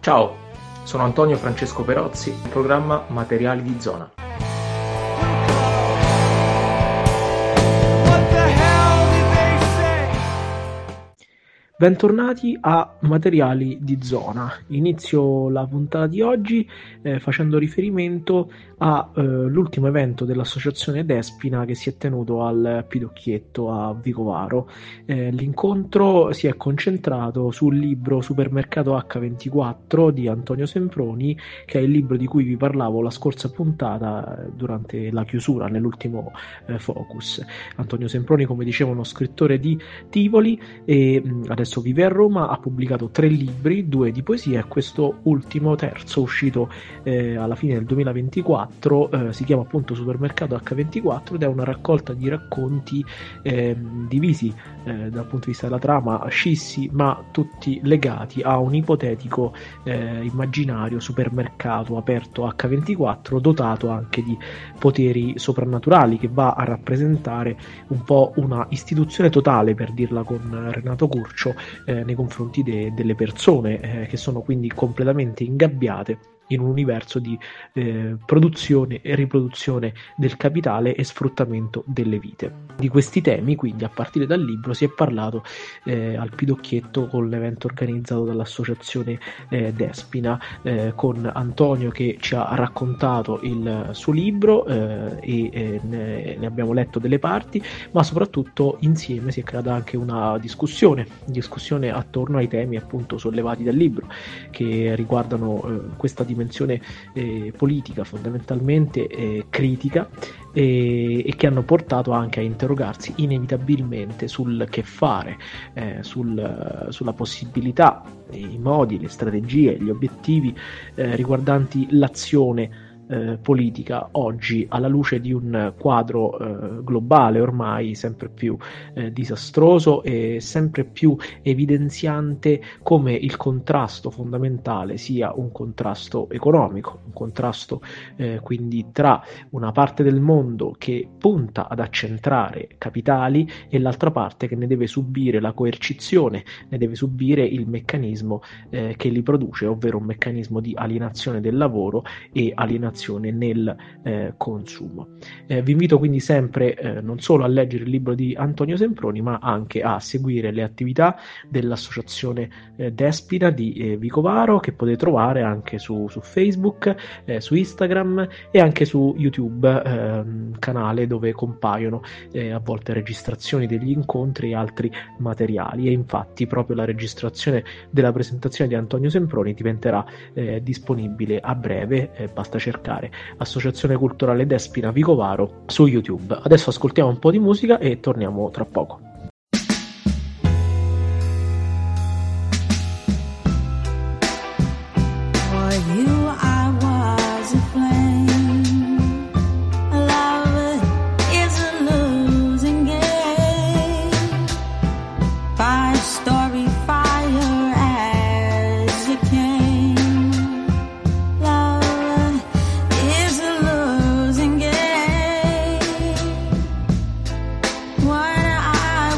Ciao, sono Antonio Francesco Perozzi, programma Materiali di Zona. Bentornati a Materiali di Zona. Inizio la puntata di oggi facendo riferimento all'ultimo evento dell'associazione Despina che si è tenuto al Pidocchietto a Vicovaro. L'incontro si è concentrato sul libro Supermercato H24 di Antonio Semproni, che è il libro di cui vi parlavo la scorsa puntata durante la chiusura, nell'ultimo focus. Antonio Semproni, come dicevo, uno scrittore di Tivoli e adesso vive a Roma, ha pubblicato 3 libri, 2 di poesia e questo ultimo, terzo, uscito alla fine del 2024, si chiama appunto Supermercato H24 ed è una raccolta di racconti divisi dal punto di vista della trama, scissi ma tutti legati a un ipotetico immaginario supermercato aperto H24 dotato anche di poteri soprannaturali, che va a rappresentare un po' una istituzione totale, per dirla con Renato Curcio, nei confronti delle persone che sono quindi completamente ingabbiate in un universo di produzione e riproduzione del capitale e sfruttamento delle vite. Di questi temi, quindi, a partire dal libro si è parlato al Pidocchietto con l'evento organizzato dall'associazione Despina, con Antonio che ci ha raccontato il suo libro e ne abbiamo letto delle parti, ma soprattutto insieme si è creata anche una discussione attorno ai temi appunto sollevati dal libro, che riguardano questa dimensione politica, fondamentalmente critica, e che hanno portato anche a interrogarsi inevitabilmente sul che fare, sulla possibilità, i modi, le strategie, gli obiettivi riguardanti l'azione politica oggi, alla luce di un quadro globale ormai sempre più disastroso e sempre più evidenziante come il contrasto fondamentale sia un contrasto economico, un contrasto quindi tra una parte del mondo che punta ad accentrare capitali e l'altra parte che ne deve subire la coercizione, ne deve subire il meccanismo che li produce, ovvero un meccanismo di alienazione del lavoro e alienazione nel consumo. Vi invito quindi sempre non solo a leggere il libro di Antonio Semproni, ma anche a seguire le attività dell'associazione Despina di Vicovaro, che potete trovare anche su Facebook, su Instagram e anche su YouTube, canale dove compaiono a volte registrazioni degli incontri e altri materiali, e infatti proprio la registrazione della presentazione di Antonio Semproni diventerà disponibile a breve. Basta cercare Associazione Culturale Despina Vicovaro su YouTube. Adesso ascoltiamo un po' di musica e torniamo tra poco. What I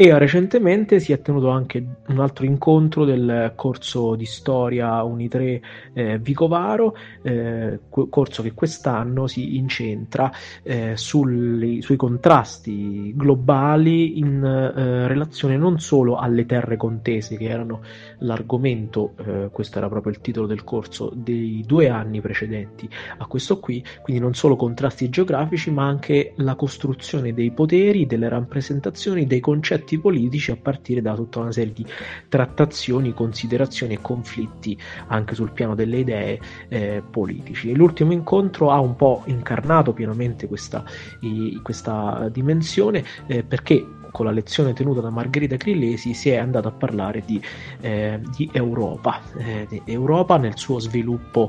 e recentemente si è tenuto anche un altro incontro del corso di storia Unitre Vicovaro, corso che quest'anno si incentra sui contrasti globali in relazione non solo alle terre contese, che erano l'argomento, questo era proprio il titolo del corso, dei 2 anni precedenti a questo qui, quindi non solo contrasti geografici, ma anche la costruzione dei poteri, delle rappresentazioni, dei concetti politici a partire da tutta una serie di trattazioni, considerazioni e conflitti anche sul piano delle idee politici. E l'ultimo incontro ha un po' incarnato pienamente questa dimensione, perché con la lezione tenuta da Margherita Crillesi si è andato a parlare di Europa, Europa nel suo sviluppo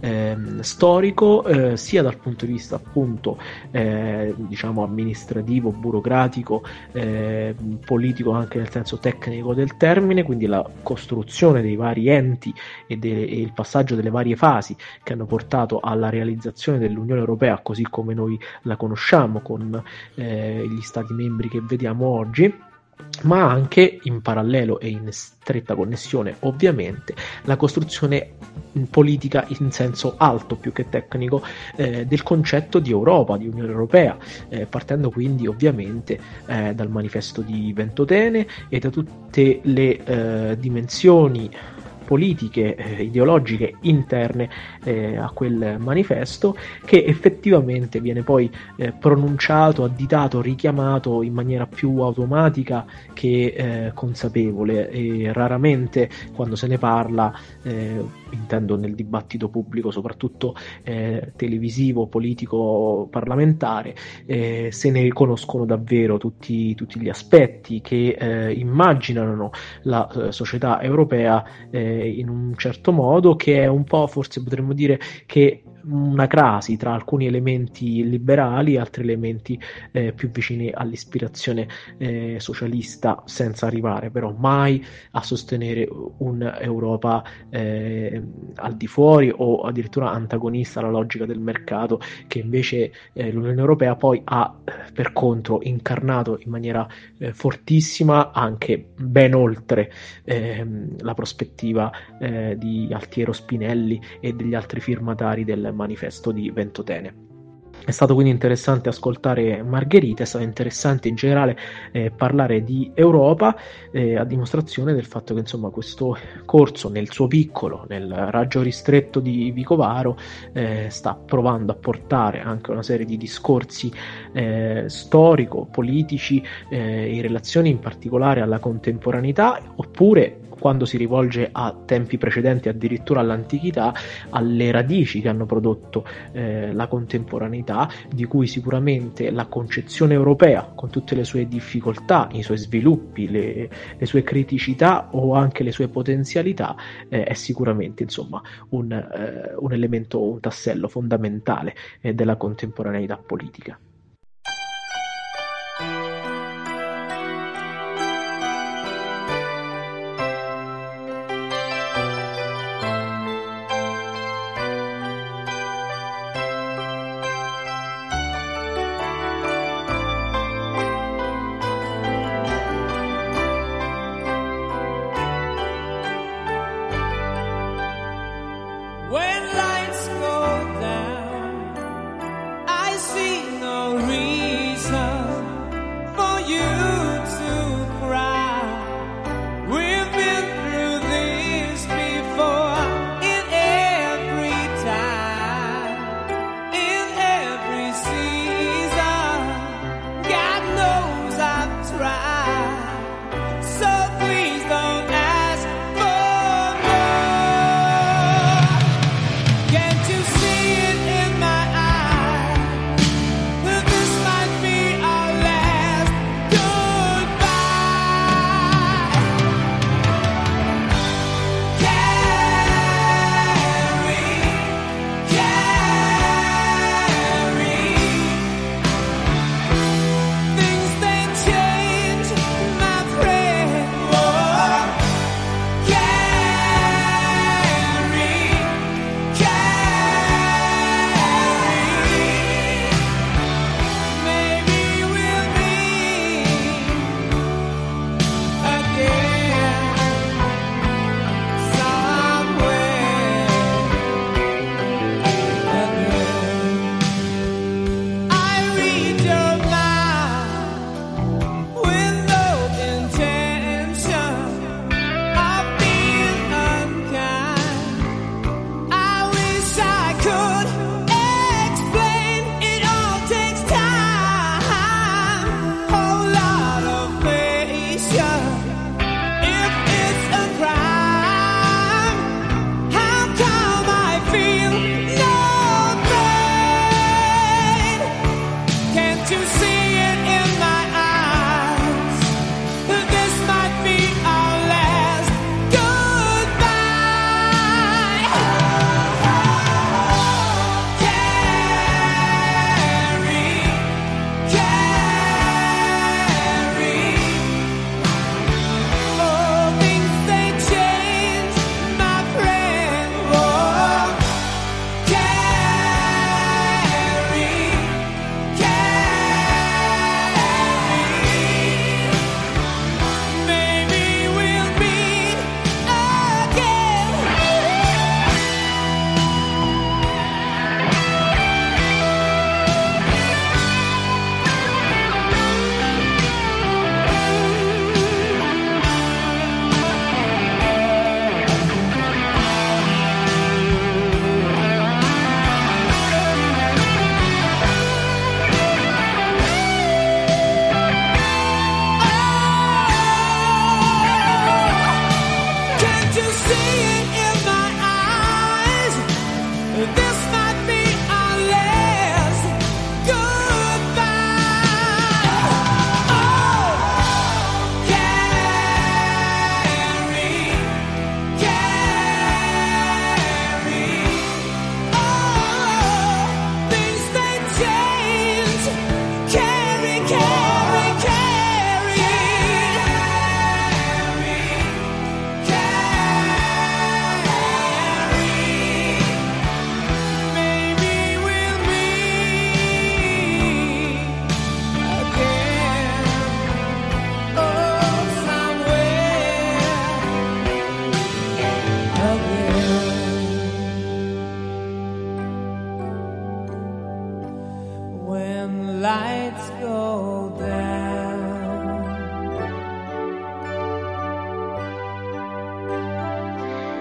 storico, sia dal punto di vista appunto diciamo amministrativo, burocratico, politico, anche nel senso tecnico del termine, quindi la costruzione dei vari enti e il passaggio delle varie fasi che hanno portato alla realizzazione dell'Unione Europea così come noi la conosciamo, con gli stati membri che vediamo oggi, ma anche in parallelo e in stretta connessione ovviamente la costruzione politica in senso alto più che tecnico del concetto di Europa, di Unione Europea, partendo quindi ovviamente dal manifesto di Ventotene e da tutte le dimensioni politiche, ideologiche interne a quel manifesto, che effettivamente viene poi pronunciato, additato, richiamato in maniera più automatica che consapevole, e raramente quando se ne parla, intendo nel dibattito pubblico soprattutto televisivo, politico, parlamentare, se ne riconoscono davvero tutti gli aspetti che immaginano la società europea in un certo modo, che è un po', forse potremmo dire che una crasi tra alcuni elementi liberali e altri elementi più vicini all'ispirazione socialista, senza arrivare però mai a sostenere un'Europa al di fuori o addirittura antagonista alla logica del mercato, che invece l'Unione Europea poi ha per contro incarnato in maniera fortissima, anche ben oltre la prospettiva di Altiero Spinelli e degli altri firmatari del manifesto di Ventotene. È stato quindi interessante ascoltare Margherita, è stato interessante in generale parlare di Europa, a dimostrazione del fatto che insomma questo corso nel suo piccolo, nel raggio ristretto di Vicovaro, sta provando a portare anche una serie di discorsi storico-politici in relazione in particolare alla contemporaneità, oppure quando si rivolge a tempi precedenti, addirittura all'antichità, alle radici che hanno prodotto la contemporaneità, di cui sicuramente la concezione europea, con tutte le sue difficoltà, i suoi sviluppi, le sue criticità o anche le sue potenzialità, è sicuramente insomma un elemento, un tassello fondamentale della contemporaneità politica. When lights go down, I see no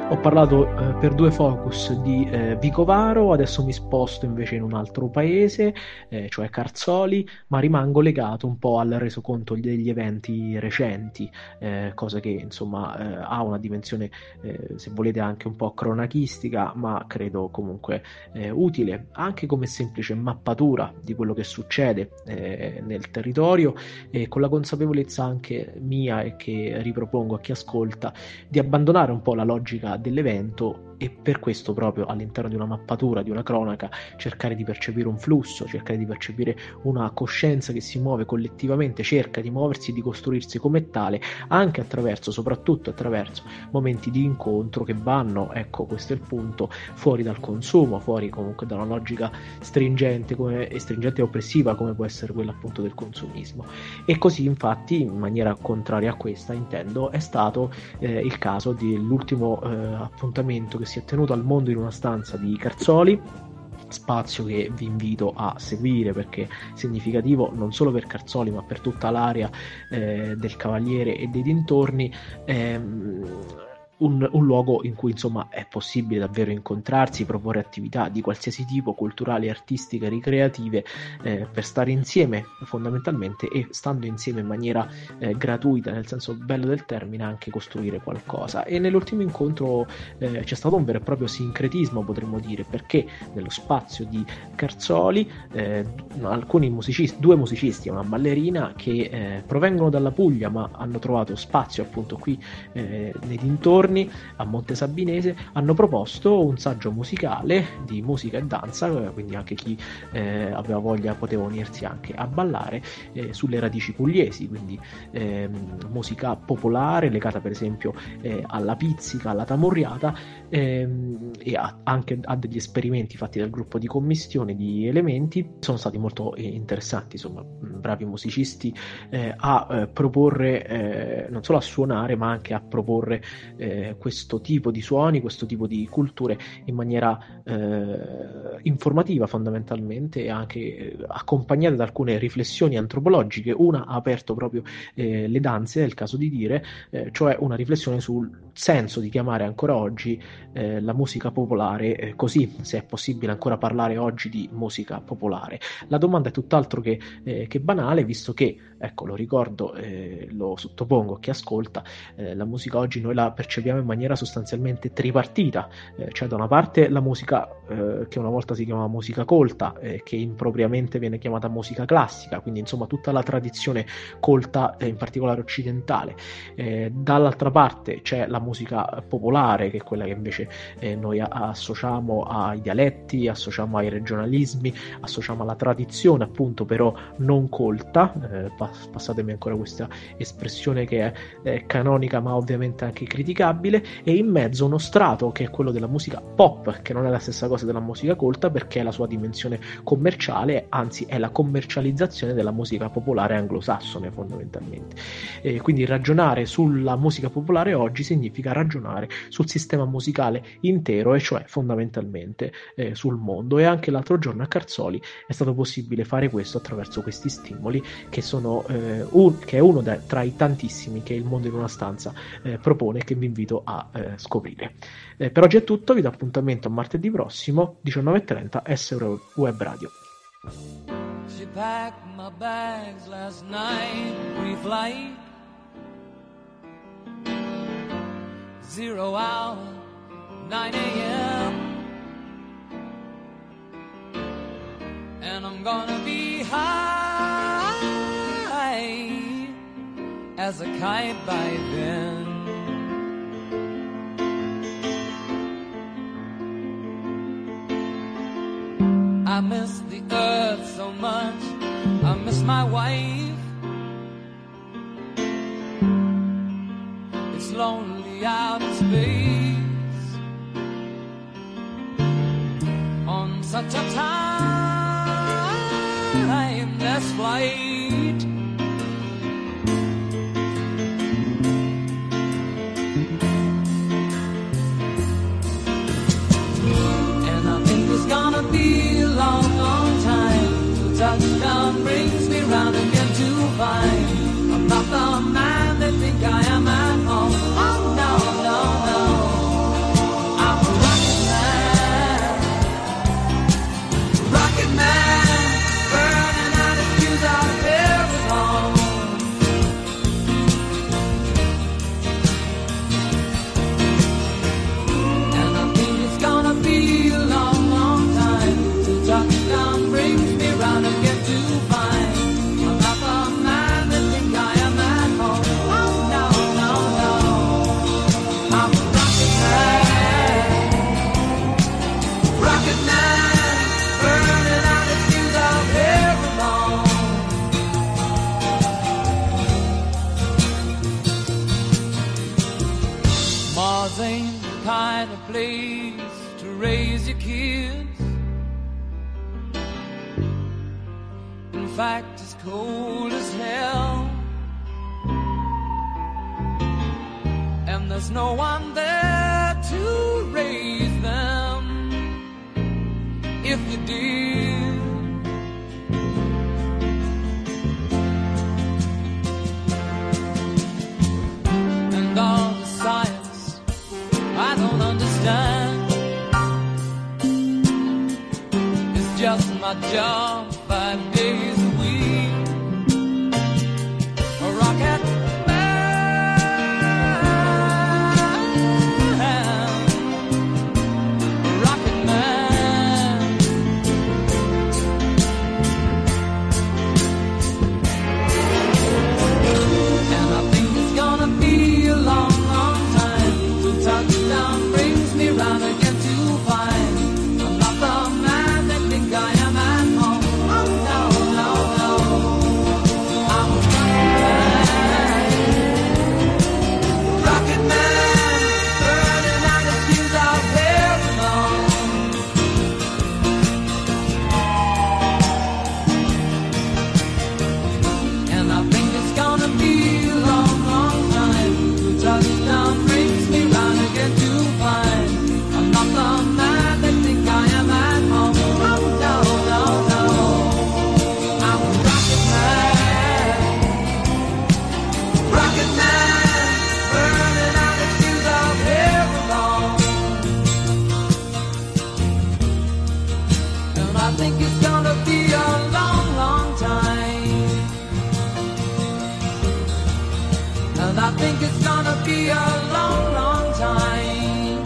Ho parlato per 2 focus di Vicovaro, adesso mi sposto invece in un altro paese, cioè Carzoli, ma rimango legato un po' al resoconto degli eventi recenti, cosa che insomma ha una dimensione, se volete, anche un po' cronachistica, ma credo comunque utile, anche come semplice mappatura di quello che succede nel territorio, e con la consapevolezza anche mia, e che ripropongo a chi ascolta, di abbandonare un po' la logica dell'evento, e per questo proprio all'interno di una mappatura, di una cronaca, cercare di percepire un flusso, cercare di percepire una coscienza che si muove collettivamente, cerca di muoversi e di costruirsi come tale, anche attraverso, soprattutto attraverso momenti di incontro che vanno, ecco, questo è il punto, fuori dal consumo, fuori comunque da una logica stringente e oppressiva come può essere quella appunto del consumismo. E così infatti, in maniera contraria a questa, intendo, è stato il caso dell'ultimo appuntamento che si è tenuto al Mondo in una stanza di Carzoli, spazio che vi invito a seguire perché è significativo non solo per Carzoli ma per tutta l'area del Cavaliere e dei dintorni. Un luogo in cui insomma è possibile davvero incontrarsi, proporre attività di qualsiasi tipo, culturali, artistiche, ricreative, per stare insieme fondamentalmente, e stando insieme in maniera gratuita, nel senso bello del termine, anche costruire qualcosa. E nell'ultimo incontro c'è stato un vero e proprio sincretismo, potremmo dire, perché nello spazio di Carzoli alcuni musicisti, 2 musicisti e una ballerina che provengono dalla Puglia ma hanno trovato spazio appunto qui nei dintorni, a Monte Sabinese, hanno proposto un saggio musicale di musica e danza, quindi anche chi aveva voglia poteva unirsi anche a ballare sulle radici pugliesi, quindi musica popolare legata per esempio alla pizzica, alla tamurriata, e anche a degli esperimenti fatti dal gruppo di commistione di elementi. Sono stati molto interessanti, insomma, bravi musicisti a proporre, non solo a suonare ma anche a proporre questo tipo di suoni, questo tipo di culture in maniera informativa fondamentalmente, e anche accompagnate da alcune riflessioni antropologiche. Una ha aperto proprio le danze, è il caso di dire, cioè una riflessione sul senso di chiamare ancora oggi la musica popolare così, se è possibile ancora parlare oggi di musica popolare. La domanda è tutt'altro che banale, visto che, ecco, lo ricordo, lo sottopongo a chi ascolta, la musica oggi noi la percepiamo in maniera sostanzialmente tripartita, cioè da una parte la musica che una volta si chiamava musica colta, che impropriamente viene chiamata musica classica, quindi insomma tutta la tradizione colta, in particolare occidentale. Dall'altra parte c'è la musica popolare, che è quella che invece noi associamo ai dialetti, associamo ai regionalismi, associamo alla tradizione appunto però non colta, passatemi ancora questa espressione che è canonica ma ovviamente anche criticabile, e in mezzo uno strato che è quello della musica pop, che non è la stessa cosa della musica colta perché è la sua dimensione commerciale, anzi è la commercializzazione della musica popolare anglosassone fondamentalmente. Quindi ragionare sulla musica popolare oggi significa ragionare sul sistema musicale intero, e cioè fondamentalmente sul mondo. E anche l'altro giorno a Carzoli è stato possibile fare questo attraverso questi stimoli che sono che è uno tra i tantissimi che il Mondo in una stanza propone, che vi invito a scoprire. Per oggi è tutto, vi do appuntamento a martedì prossimo 19:30 SR Web Radio. She packed my bags last night, pre-flight, 0 hour, 9 a.m. And I'm gonna be high as a kite by then. I miss the earth so much, I miss my wife. It's lonely out in space on such a timeless flight. And I think it's gonna be a long, long time till touchdown brings me round again to find I'm not the man they think I am at home. Oh no, no, no. Mars ain't the kind of place to raise your kids. In fact, it's cold as hell, and there's no one there to raise them if you did. And all the science I don't understand, it's just my job 5 days a week. A rocket be a long, long time.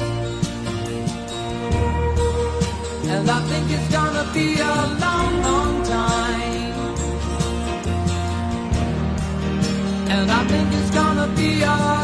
And I think it's gonna be a long, long time. And I think it's gonna be a